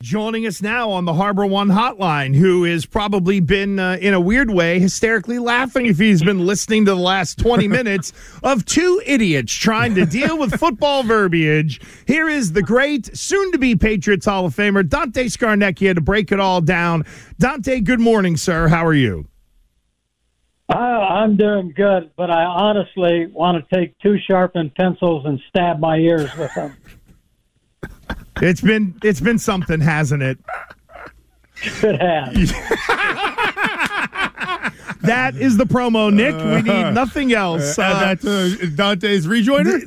Joining us now on the Harbor One hotline, who has probably been, in a weird way, hysterically laughing if he's been listening to the last 20 minutes of two idiots trying to deal with football verbiage. Here is the great, soon-to-be Patriots Hall of Famer, Dante Scarnecchia, to break it all down. Dante, good morning, sir. How are you? I'm doing good, but I honestly want to take two sharpened pencils and stab my ears with them. It's been something, hasn't it? It has. That is the promo, Nick. We need nothing else. That's Dante's rejoiner.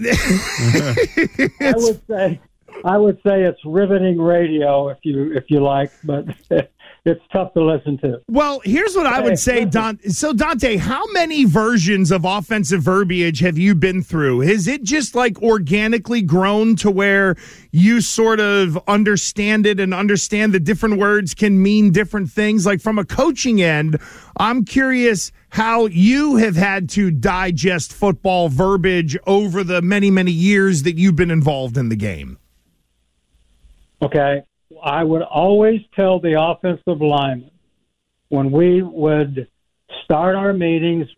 I would say it's riveting radio if you like, but it's tough to listen to. Well, here's what I would say, So, Dante, how many versions of offensive verbiage have you been through? Has it just like organically grown to where you sort of understand it and understand the different words can mean different things? Like from a coaching end, I'm curious how you have had to digest football verbiage over the many, many years that you've been involved in the game. Okay. I would always tell the offensive linemen when we would start our meetings,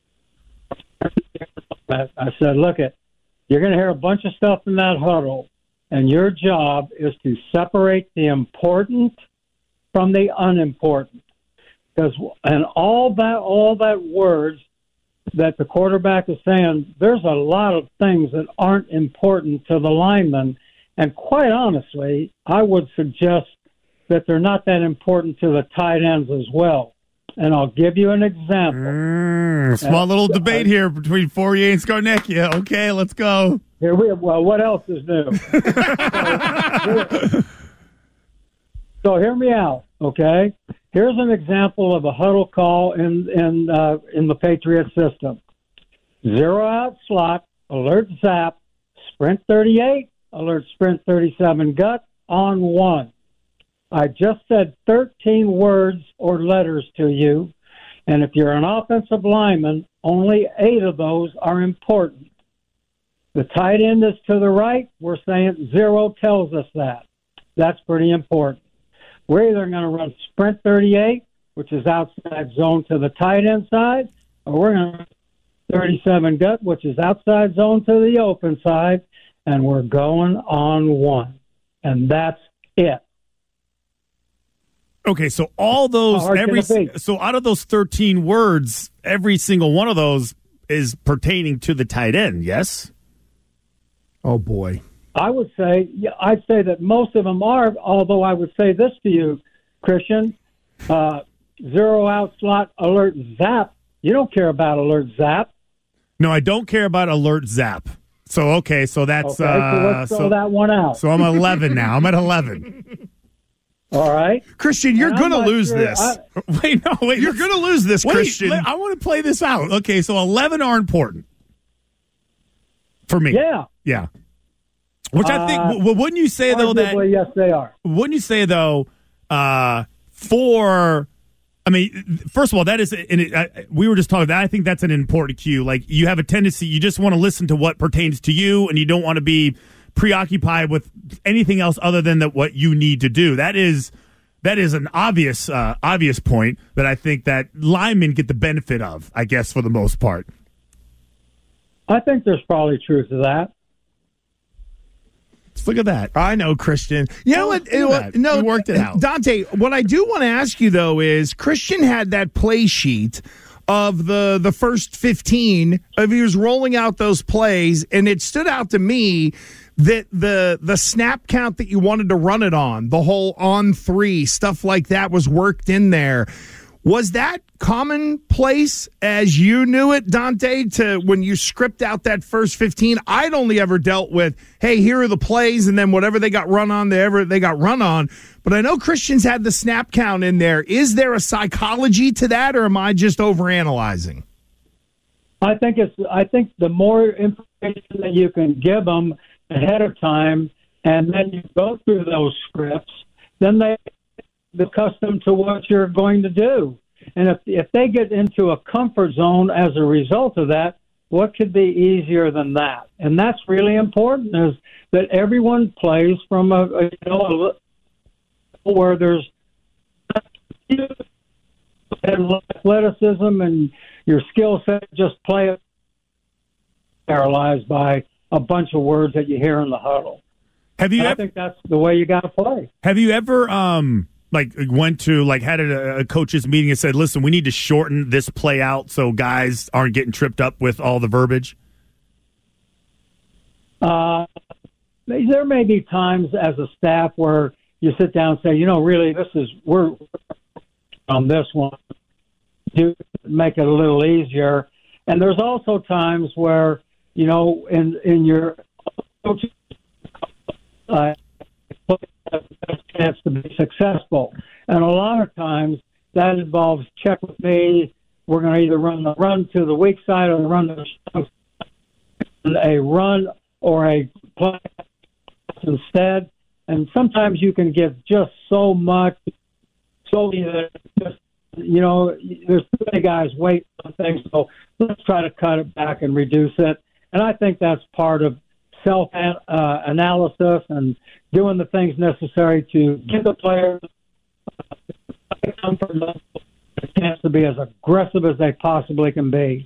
I said, look, you're going to hear a bunch of stuff in that huddle, and your job is to separate the important from the unimportant. And all that words that the quarterback is saying, there's a lot of things that aren't important to the lineman. And quite honestly, I would suggest that they're not that important to the tight ends as well. And I'll give you an example. Small little debate here between Fourier and Scarnecchia. Okay, let's go. Well, what else is new? So hear me out, okay? Here's an example of a huddle call in the Patriot system. Zero out slot, alert zap, sprint 38, alert sprint 37 gut on 1. I just said 13 words or letters to you, and if you're an offensive lineman, only 8 of those are important. The tight end is to the right. We're saying 0 tells us that. That's pretty important. We're either going to run sprint 38, which is outside zone to the tight end side, or we're going to run 37 gut, which is outside zone to the open side, and we're going on 1. And that's it. Okay, so all those so out of those 13 words, every single one of those is pertaining to the tight end, yes? Oh boy. I'd say that most of them are, although I would say this to you, Christian, 0 out slot alert zap. You don't care about alert zap. No, I don't care about alert zap. So so that's okay, so let's throw that one out. So I'm 11 now. I'm at 11. All right. Christian, you're going to lose this. Wait. You're going to lose this, Christian. I want to play this out. Okay, so 11 are important for me. Yeah. Which I think, wouldn't you say, though, that... Yes, they are. Wouldn't you say, though, first of all, that is... we were just talking about that. I think that's an important cue. Like, you have a tendency, you just want to listen to what pertains to you, and you don't want to be preoccupied with anything else other than what you need to do. That is an obvious point that I think that linemen get the benefit of, I guess, for the most part. I think there's probably truth to that. Let's look at that. I know, Christian. You know what? No, we worked it out. Dante, what I do want to ask you, though, is Christian had that play sheet of the first 15 of he was rolling out those plays, and it stood out to me that the snap count that you wanted to run it on, the whole on 3, stuff like that was worked in there. Was that commonplace as you knew it, Dante, to when you script out that first 15? I'd only ever dealt with, hey, here are the plays, and then whatever they got run on, they got run on. But I know Christian's had the snap count in there. Is there a psychology to that, or am I just overanalyzing? I think the more information that you can give them ahead of time, and then you go through those scripts, then they get accustomed to what you're going to do. And if they get into a comfort zone as a result of that, what could be easier than that? And that's really important, is that everyone plays from where there's athleticism and your skill set just play paralyzed by a bunch of words that you hear in the huddle. I think that's the way you got to play. Have you ever went to had a coaches meeting and said, "Listen, we need to shorten this play out so guys aren't getting tripped up with all the verbiage"? There may be times as a staff where you sit down and say, really, we're on this one to make it a little easier. And there's also times where, in your coaching chance to be successful. And a lot of times that involves check with me. We're going to either run to the weak side or run to a run or a play instead. And sometimes you can give just so much, that just, there's too many guys waiting on things. So let's try to cut it back and reduce it. And I think that's part of self-analysis and doing the things necessary to give the players a chance to be as aggressive as they possibly can be.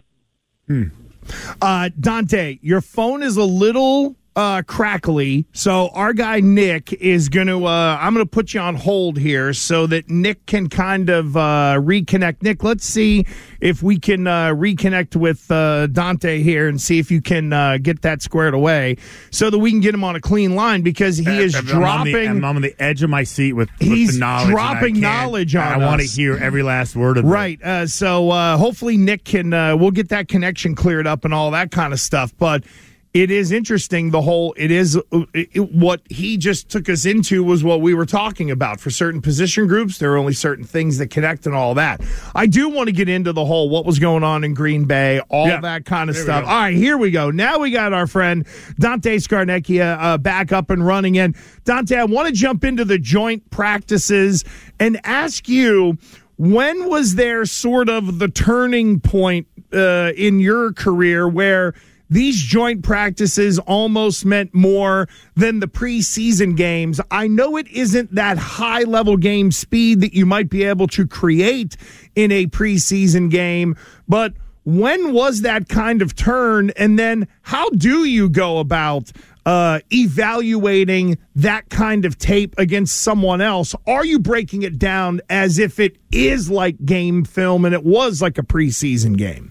Dante, your phone is a little crackly, so our guy Nick is going to I'm going to put you on hold here so that Nick can kind of reconnect. Nick, let's see if we can reconnect with Dante here and see if you can get that squared away so that we can get him on a clean line, because he is dropping. I'm on the edge of my seat with he's the knowledge. Dropping knowledge on us. I want to hear every last word of it. Right. So hopefully Nick can we'll get that connection cleared up and all that kind of stuff. But it is interesting, what he just took us into was what we were talking about. For certain position groups, there are only certain things that connect and all that. I do want to get into the whole what was going on in Green Bay, that kind of stuff. All right, here we go. Now we got our friend Dante Scarnecchia back up and running. And Dante, I want to jump into the joint practices and ask you, when was there sort of the turning point in your career where these joint practices almost meant more than the preseason games? I know it isn't that high-level game speed that you might be able to create in a preseason game, but when was that kind of turn? And then how do you go about evaluating that kind of tape against someone else? Are you breaking it down as if it is like game film and it was like a preseason game?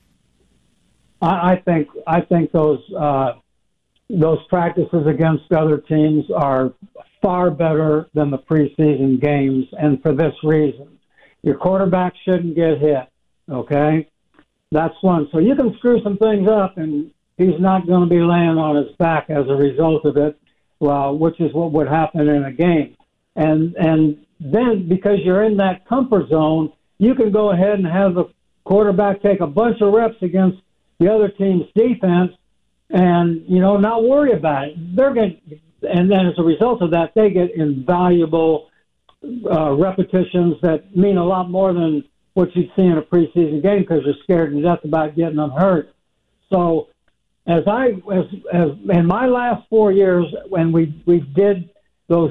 I think those practices against other teams are far better than the preseason games, and for this reason: your quarterback shouldn't get hit. Okay, that's one. So you can screw some things up, and he's not going to be laying on his back as a result of it. Well, which is what would happen in a game, and then because you're in that comfort zone, you can go ahead and have the quarterback take a bunch of reps against the other team's defense and, not worry about it. And then as a result of that, they get invaluable repetitions that mean a lot more than what you'd see in a preseason game because you're scared to death about getting them hurt. So as in my last 4 years, when we did those,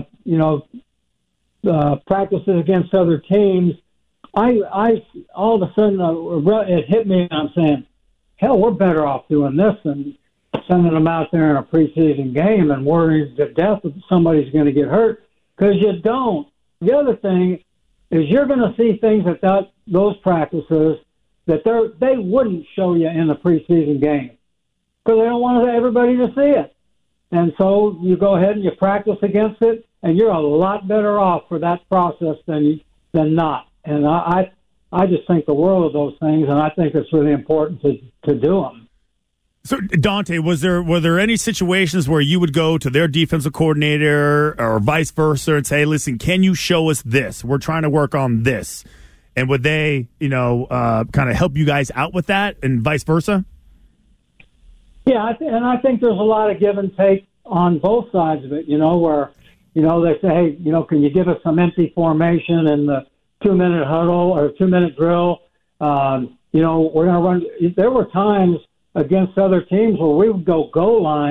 practices against other teams, I all of a sudden it hit me and I'm saying, hell, we're better off doing this than sending them out there in a preseason game and worrying to death that somebody's going to get hurt, because you don't. The other thing is you're going to see things at those practices that they wouldn't show you in the preseason game because they don't want everybody to see it. And so you go ahead and you practice against it, and you're a lot better off for that process than not. And I just think the world of those things, and I think it's really important to do them. So, Dante, were there any situations where you would go to their defensive coordinator or vice versa and say, listen, can you show us this? We're trying to work on this. And would they, kind of help you guys out with that and vice versa? Yeah, I think there's a lot of give and take on both sides of it, where, they say, hey, can you give us some empty formation in the 2-minute huddle or 2-minute drill? We're going to run. There were times against other teams where we would go goal line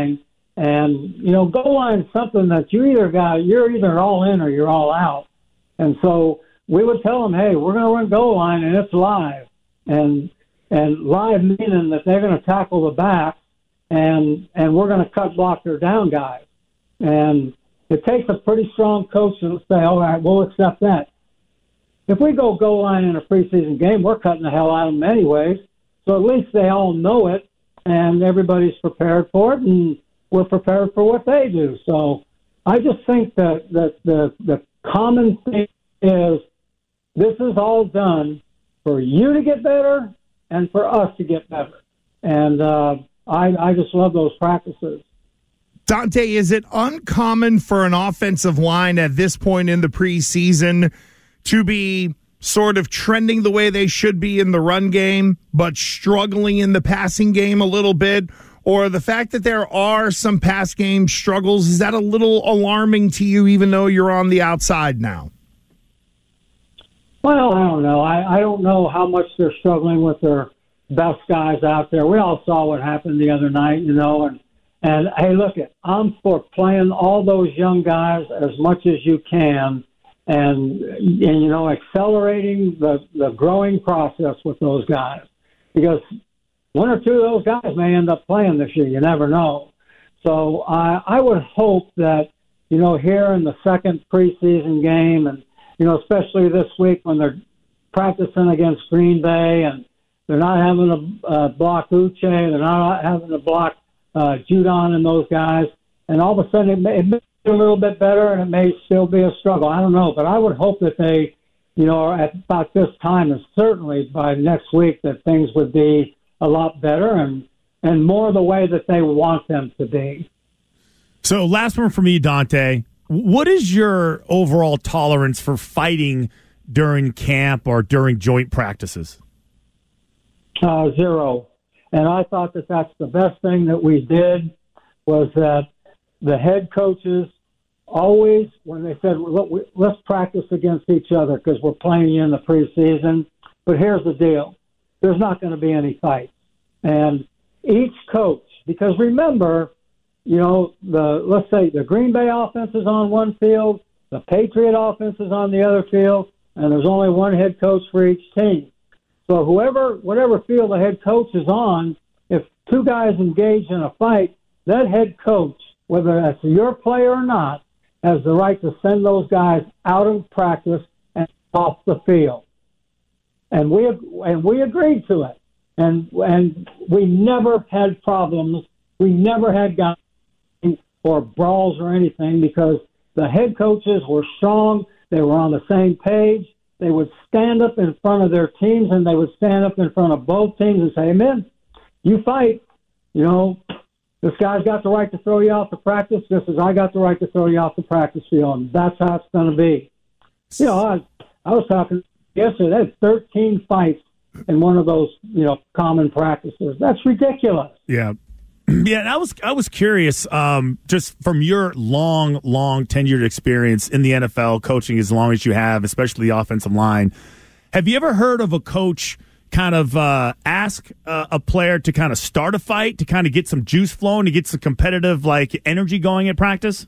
And, goal line is something that you're either all in or you're all out. And so we would tell them, hey, we're going to run goal line, and it's live. And live meaning that they're going to tackle the back, and we're going to cut block their down guys. And it takes a pretty strong coach to say, all right, we'll accept that. If we go goal line in a preseason game, we're cutting the hell out of them anyways. So at least they all know it, and everybody's prepared for it, and we're prepared for what they do. So I just think that the common thing is this is all done for you to get better and for us to get better. And I just love those practices. Dante, is it uncommon for an offensive line at this point in the preseason to be sort of trending the way they should be in the run game, but struggling in the passing game a little bit? Or the fact that there are some pass game struggles, is that a little alarming to you, even though you're on the outside now? Well, I don't know. I don't know how much they're struggling with their best guys out there. We all saw what happened the other night, and hey, look, I'm for playing all those young guys as much as you can, and accelerating the growing process with those guys, because one or two of those guys may end up playing this year. You never know. So I would hope that, here in the second preseason game, and, especially this week when they're practicing against Green Bay and they're not having to block Uche, they're not having to block Judon and those guys, and all of a sudden it may be a little bit better, and it may still be a struggle. I don't know, but I would hope that they, at about this time, and certainly by next week, that things would be a lot better and more the way that they want them to be. So last one for me, Dante. What is your overall tolerance for fighting during camp or during joint practices? 0. And I thought that that's the best thing that we did, was that the head coaches always, when they said, look, let's practice against each other because we're playing you in the preseason, but here's the deal. There's not going to be any fights. And each coach, because remember, let's say the Green Bay offense is on one field, the Patriot offense is on the other field, and there's only one head coach for each team. So whatever field the head coach is on, if two guys engage in a fight, that head coach, whether that's your player or not, has the right to send those guys out of practice and off the field. And we agreed to it. And we never had problems. We never had guys or brawls or anything, because the head coaches were strong. They were on the same page. They would stand up in front of their teams, and they would stand up in front of both teams and say, "Men, you fight. This guy's got the right to throw you off the practice, just as I got the right to throw you off the practice field." And that's how it's going to be. I was talking yesterday. They had 13 fights in one of those, common practices. That's ridiculous. Yeah. Yeah, and I was curious, just from your long tenured experience in the NFL, coaching as long as you have, especially the offensive line. Have you ever heard of a coach kind of ask a player to kind of start a fight, to kind of get some juice flowing, to get some competitive energy going at practice?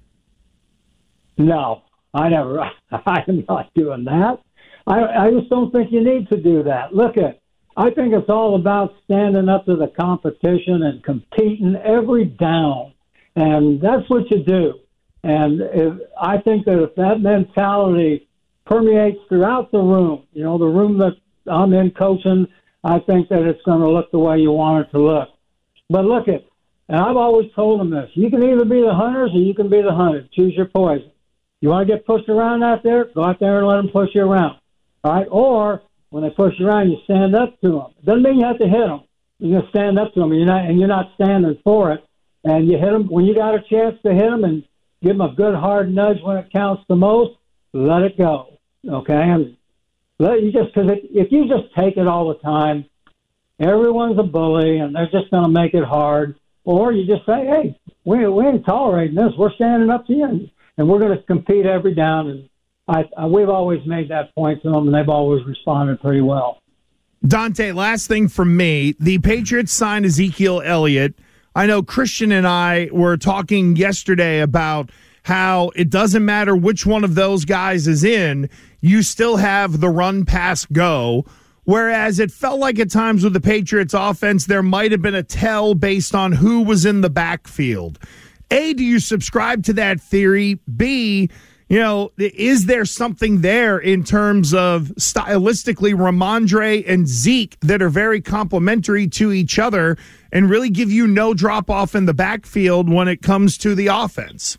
No, I never. I'm not doing that. I just don't think you need to do that. I think it's all about standing up to the competition and competing every down. And that's what you do. And I think that if that mentality permeates throughout the room, the room that I'm in coaching, I think that it's going to look the way you want it to look. But and I've always told them this, you can either be the hunters or you can be the hunted. Choose your poison. You want to get pushed around out there, go out there and let them push you around. All right? Or when they push you around, you stand up to them. Doesn't mean you have to hit them. You just stand up to them, and you're not standing for it. And you hit them when you got a chance to hit them, and give them a good hard nudge when it counts the most. Let it go, okay? And because if you just take it all the time, everyone's a bully, and they're just going to make it hard. Or you just say, hey, we ain't tolerating this. We're standing up to you, and we're going to compete every down. And we've always made that point to them, and they've always responded pretty well. Dante, last thing from me. The Patriots signed Ezekiel Elliott I know Christian and I were talking yesterday about how it doesn't matter which one of those guys is in, you still have the run, pass, go. Whereas it felt like at times with the Patriots offense, there might have been a tell based on who was in the backfield. A, do you subscribe to that theory? B, is there something there in terms of stylistically Ramondre and Zeke that are very complementary to each other and really give you no drop off in the backfield when it comes to the offense?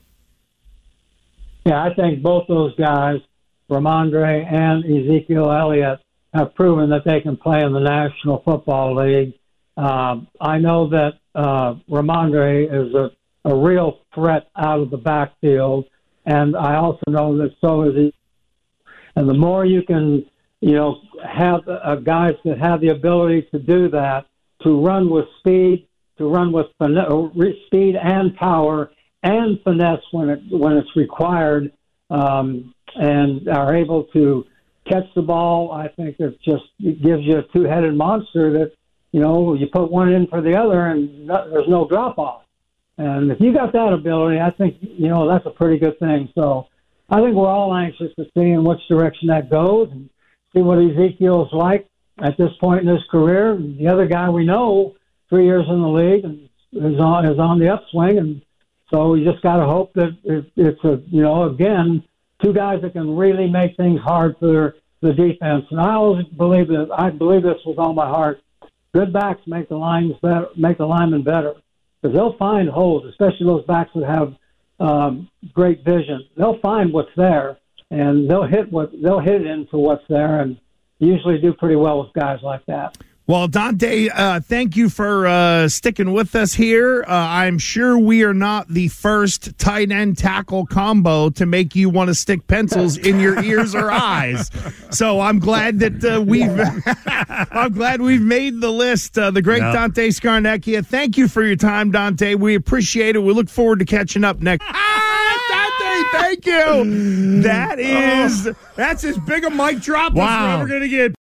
Yeah, I think both those guys, Ramondre and Ezekiel Elliott, have proven that they can play in the National Football League. I know that Ramondre is a real threat out of the backfield, and I also know that so is he. And the more you can, have guys that have the ability to do that, to run with speed, to run with speed and power and finesse when it's required, and are able to catch the ball, I think it gives you a two-headed monster that, you put one in for the other and there's no drop-off. And if you got that ability, I think, that's a pretty good thing. So I think we're all anxious to see in which direction that goes and see what Ezekiel's like at this point in his career. And the other guy we know, 3 years in the league, and is on the upswing. And so we just got to hope that it's again, two guys that can really make things hard for the defense. And I always believe that. I believe this with all my heart. Good backs make the linemen better, because they'll find holes, especially those backs that have great vision. They'll find what's there, and they'll hit it into what's there, and usually do pretty well with guys like that. Well, Dante, thank you for sticking with us here. I'm sure we are not the first tight end tackle combo to make you want to stick pencils in your ears or eyes. So I'm glad that we've made the list. The great Dante Scarnecchia. Thank you for your time, Dante. We appreciate it. We look forward to catching up next. Dante, thank you. That's as big a mic drop as we're ever going to get.